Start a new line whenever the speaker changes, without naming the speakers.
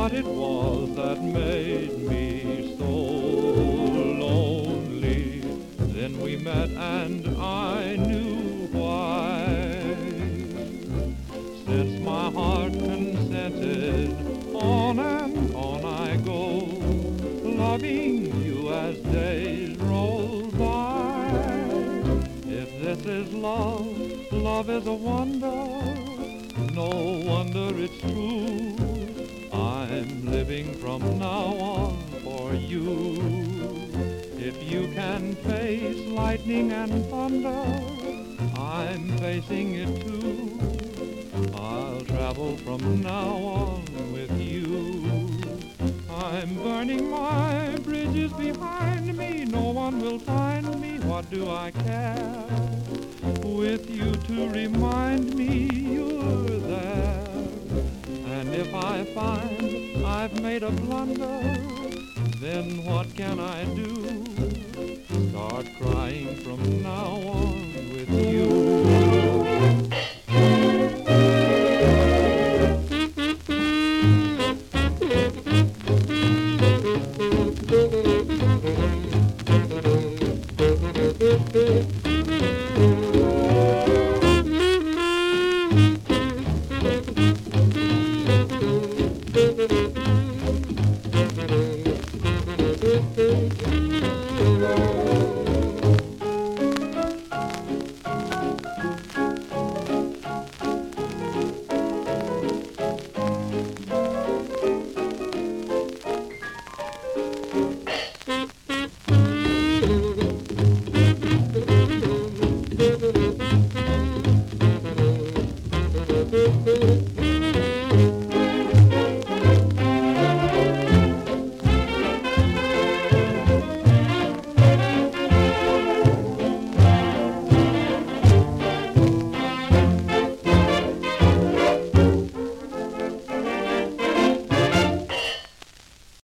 what it was that made me so lonely. Then we met and I knew why. Since my heart consented, on and on I go, loving you as days roll by. If this is love, love is a wonder, no wonder it's true. I'm living from now on for you. If you can face lightning and thunder, I'm facing it too. I'll travel from now on with you. I'm burning my bridges behind me. No one will find me. What do I care? With you to remind me you're there. And if I find I've made a blunder, then what can I do? Start crying from now on with you.